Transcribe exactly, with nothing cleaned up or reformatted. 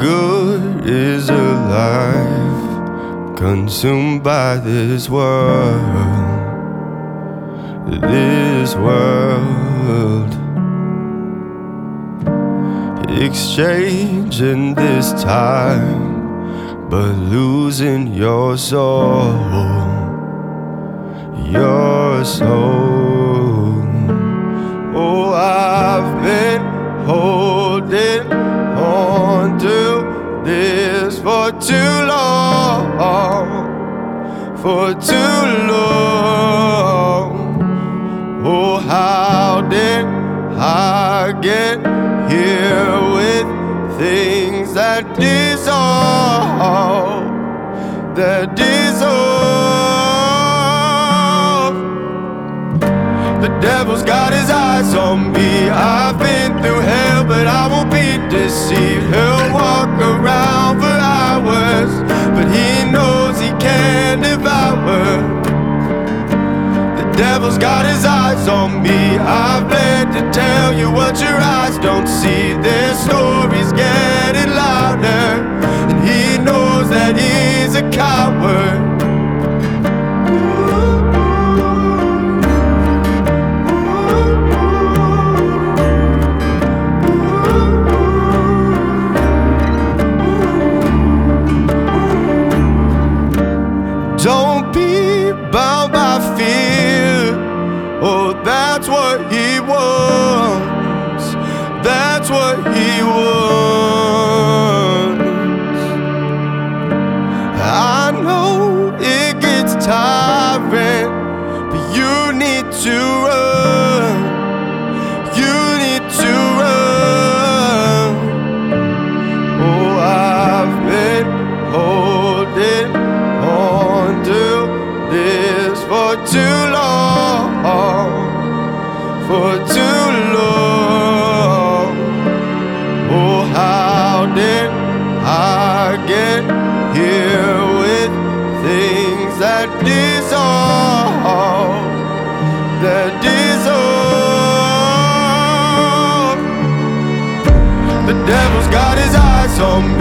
good is alive, consumed by this world, this world. Exchanging this time, but losing your soul, your soul. Oh, I've been holding on to this for too long, for too long. Oh, how did I get here with things that dissolve, that dissolve? The devil's got his eyes on me. I've been through hell, but I won't be deceived. He'll walk around for hours, but he knows he can't devour. The devil's got his eyes on me. I've bled to tell you what your eyes don't see. Their stories getting louder, and he knows that he's a coward. Don't be bound by fear. Oh, that's what he wants. That's what he wants. I know it gets tiring, but you need to run. You need to run. Oh, I've been holding on to this for too long, for too long. Oh, how did I get here with things that dissolve, that dissolve? The devil's got his eyes on me.